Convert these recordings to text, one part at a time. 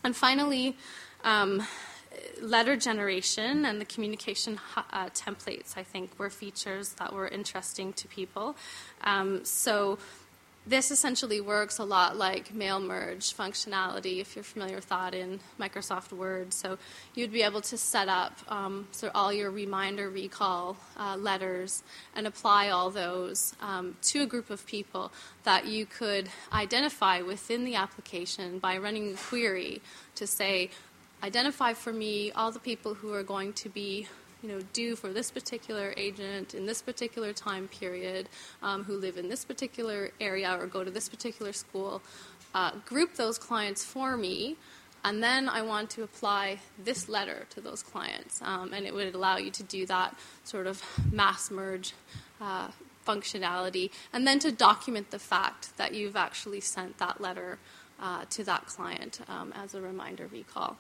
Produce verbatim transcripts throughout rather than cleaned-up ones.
And finally, um, letter generation and the communication uh, templates, I think, were features that were interesting to people. Um, so this essentially works a lot like mail merge functionality, if you're familiar with that in Microsoft Word. So you'd be able to set up um, so all your reminder recall uh, letters and apply all those um, to a group of people that you could identify within the application by running a query to say, identify for me all the people who are going to be you know, due for this particular agent in this particular time period, um, who live in this particular area or go to this particular school. Uh, group those clients for me, and then I want to apply this letter to those clients. Um, and it would allow you to do that sort of mass merge uh, functionality, and then to document the fact that you've actually sent that letter uh, to that client um, as a reminder recall.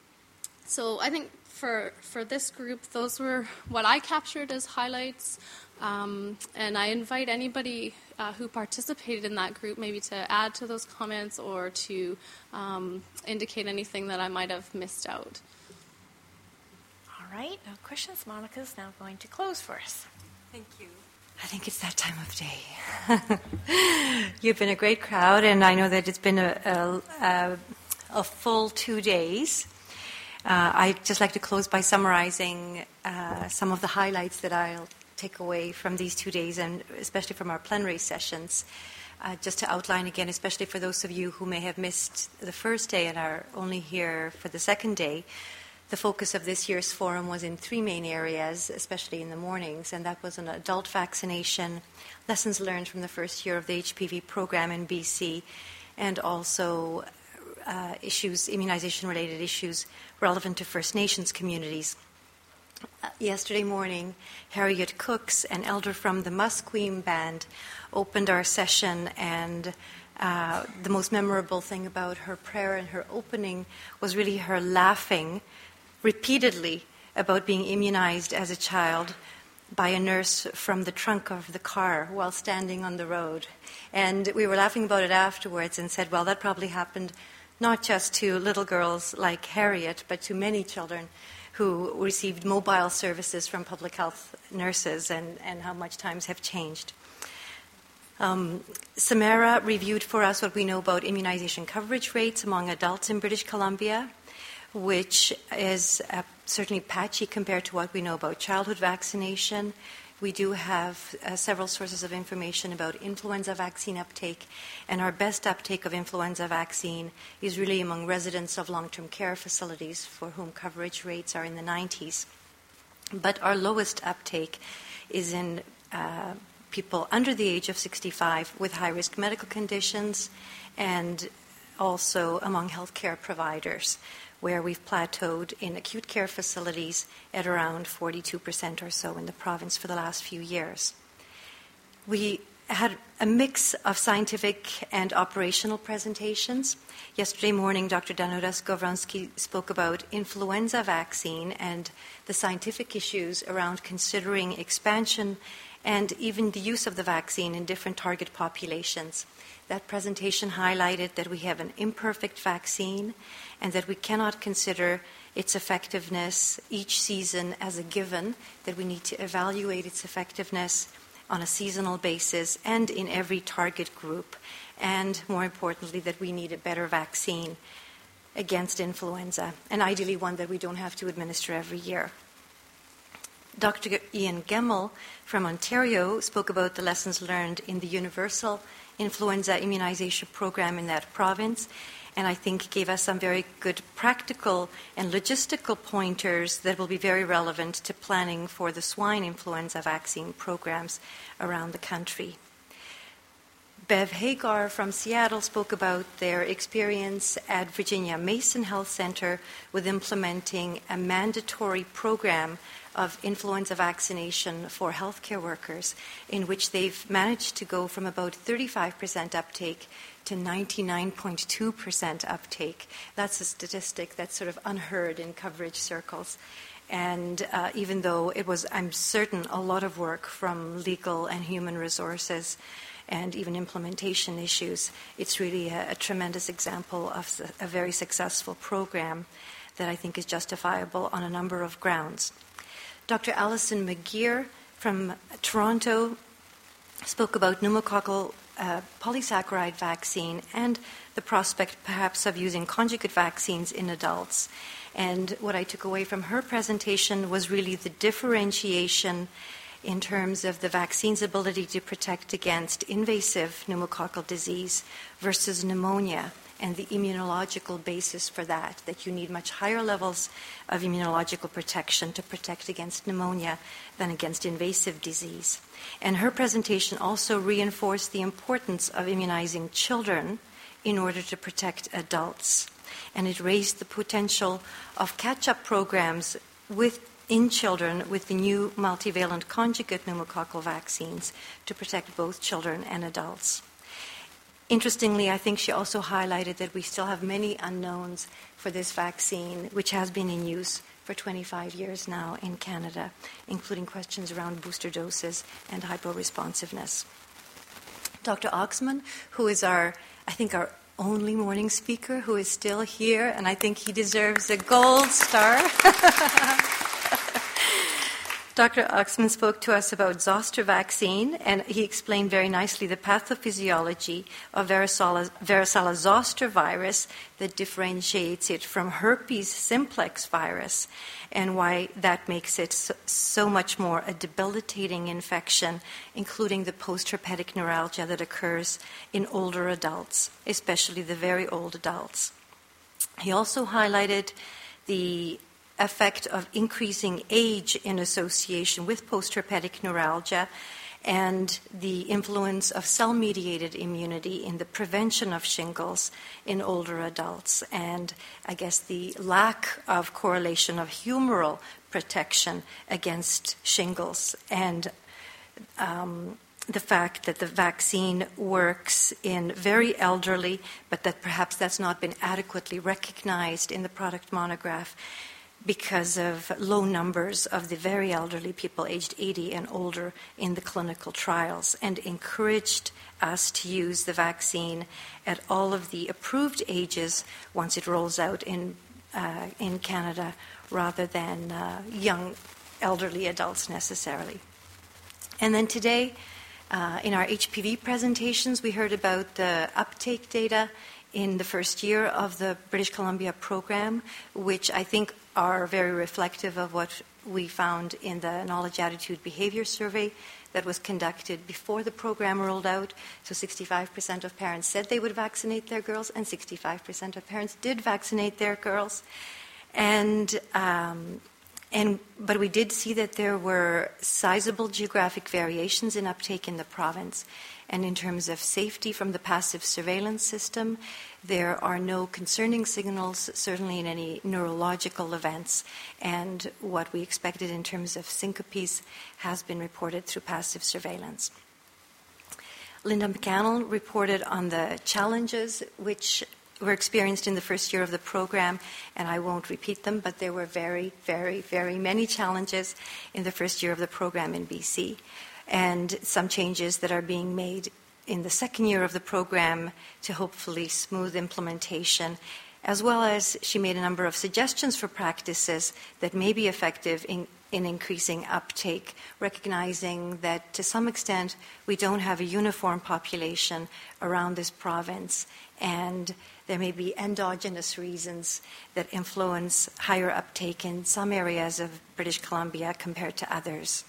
So I think for for this group, those were what I captured as highlights. Um, and I invite anybody uh, who participated in that group maybe to add to those comments or to um, indicate anything that I might have missed out. All right. No questions. Monica's now going to close for us. Thank you. I think it's that time of day. You've been a great crowd, and I know that it's been a, a, a, a full two days. Uh, I'd just like to close by summarizing uh, some of the highlights that I'll take away from these two days, and especially from our plenary sessions. Uh, just to outline again, especially for those of you who may have missed the first day and are only here for the second day, the focus of this year's forum was in three main areas, especially in the mornings, and that was on adult vaccination, lessons learned from the first year of the H P V program in B C, and also uh, issues, immunization-related issues relevant to First Nations communities. Uh, yesterday morning, Harriet Cooks, an elder from the Musqueam Band, opened our session, and uh, the most memorable thing about her prayer and her opening was really her laughing repeatedly about being immunized as a child by a nurse from the trunk of the car while standing on the road. And we were laughing about it afterwards and said, well, that probably happened not just to little girls like Harriet, but to many children who received mobile services from public health nurses, and, and how much times have changed. Um, Samara reviewed for us what we know about immunization coverage rates among adults in British Columbia, which is uh, certainly patchy compared to what we know about childhood vaccination. We do have uh, several sources of information about influenza vaccine uptake, and our best uptake of influenza vaccine is really among residents of long-term care facilities for whom coverage rates are in the nineties. But our lowest uptake is in uh, people under the age of sixty-five with high-risk medical conditions, and also among healthcare providers, where we've plateaued in acute care facilities at around forty-two percent or so in the province for the last few years. We had a mix of scientific and operational presentations. Yesterday morning, Doctor Danuta Skowronski spoke about influenza vaccine and the scientific issues around considering expansion and even the use of the vaccine in different target populations. That presentation highlighted that we have an imperfect vaccine and that we cannot consider its effectiveness each season as a given, that we need to evaluate its effectiveness on a seasonal basis and in every target group, and more importantly, that we need a better vaccine against influenza, and ideally one that we don't have to administer every year. Doctor Ian Gemmell from Ontario spoke about the lessons learned in the universal influenza immunization program in that province, and I think gave us some very good practical and logistical pointers that will be very relevant to planning for the swine influenza vaccine programs around the country. Bev Hagar from Seattle spoke about their experience at Virginia Mason Health Center with implementing a mandatory program of influenza vaccination for healthcare workers, in which they've managed to go from about thirty-five percent uptake to ninety-nine point two percent uptake. That's a statistic that's sort of unheard in coverage circles. And uh, even though it was, I'm certain, a lot of work from legal and human resources and even implementation issues. It's really a, a tremendous example of a very successful program that I think is justifiable on a number of grounds. Doctor Alison McGeer from Toronto spoke about pneumococcal uh, polysaccharide vaccine and the prospect perhaps of using conjugate vaccines in adults. And what I took away from her presentation was really the differentiation in terms of the vaccine's ability to protect against invasive pneumococcal disease versus pneumonia, and the immunological basis for that, that you need much higher levels of immunological protection to protect against pneumonia than against invasive disease. And her presentation also reinforced the importance of immunizing children in order to protect adults. And it raised the potential of catch-up programs with in children with the new multivalent conjugate pneumococcal vaccines to protect both children and adults. Interestingly, I think she also highlighted that we still have many unknowns for this vaccine, which has been in use for twenty-five years now in Canada, including questions around booster doses and hyporesponsiveness. Doctor Oxman, who is our, I think, our only morning speaker who is still here, and I think he deserves a gold star. Doctor Oxman spoke to us about zoster vaccine, and he explained very nicely the pathophysiology of varicella, varicella zoster virus that differentiates it from herpes simplex virus, and why that makes it so, so much more a debilitating infection, including the post-herpetic neuralgia that occurs in older adults, especially the very old adults. He also highlighted the effect of increasing age in association with post-herpetic neuralgia and the influence of cell-mediated immunity in the prevention of shingles in older adults, and I guess the lack of correlation of humoral protection against shingles, and um, the fact that the vaccine works in very elderly, but that perhaps that's not been adequately recognized in the product monograph because of low numbers of the very elderly people aged eighty and older in the clinical trials, and encouraged us to use the vaccine at all of the approved ages once it rolls out in, uh, in Canada, rather than uh, young elderly adults necessarily. And then today, uh, in our H P V presentations, we heard about the uptake data in the first year of the British Columbia program, which I think are very reflective of what we found in the Knowledge Attitude Behavior Survey that was conducted before the program rolled out. So sixty-five percent of parents said they would vaccinate their girls, and sixty-five percent of parents did vaccinate their girls. And, um, and but we did see that there were sizable geographic variations in uptake in the province. And in terms of safety from the passive surveillance system, there are no concerning signals, certainly in any neurological events. And what we expected in terms of syncopes has been reported through passive surveillance. Linda McCannell reported on the challenges which were experienced in the first year of the program, and I won't repeat them, but there were very, very, very many challenges in the first year of the program in B C, and some changes that are being made in the second year of the program to hopefully smooth implementation, as well as she made a number of suggestions for practices that may be effective in, in increasing uptake, recognizing that to some extent we don't have a uniform population around this province, and there may be endogenous reasons that influence higher uptake in some areas of British Columbia compared to others.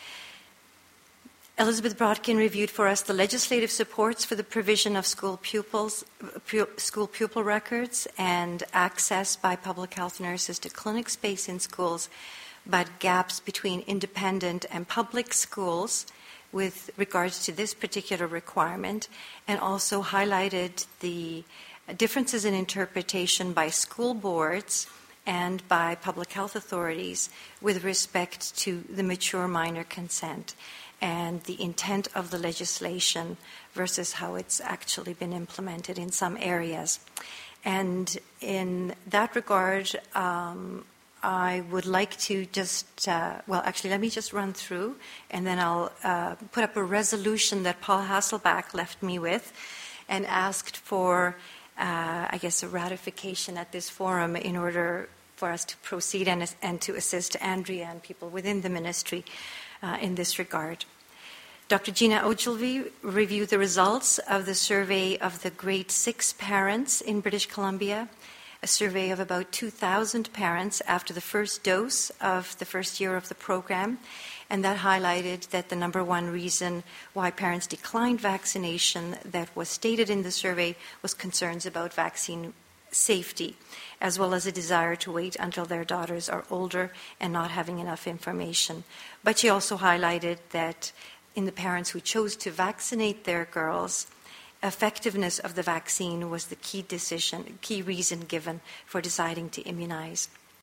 Elizabeth Brodkin reviewed for us the legislative supports for the provision of school pupils, pu- school pupil records and access by public health nurses to clinic space in schools, but gaps between independent and public schools with regards to this particular requirement, and also highlighted the differences in interpretation by school boards and by public health authorities with respect to the mature minor consent and the intent of the legislation versus how it's actually been implemented in some areas. And in that regard, um, I would like to just, uh, well, actually, let me just run through, and then I'll uh, put up a resolution that Paul Hasselbach left me with and asked for, uh, I guess, a ratification at this forum in order for us to proceed and, and to assist Andrea and people within the ministry uh, in this regard. Doctor Gina Ogilvie reviewed the results of the survey of the grade six parents in British Columbia, a survey of about two thousand parents after the first dose of the first year of the program, and that highlighted that the number one reason why parents declined vaccination that was stated in the survey was concerns about vaccine safety, as well as a desire to wait until their daughters are older and not having enough information. But she also highlighted that in the parents who chose to vaccinate their girls, effectiveness of the vaccine was the key decision, key reason given for deciding to immunize.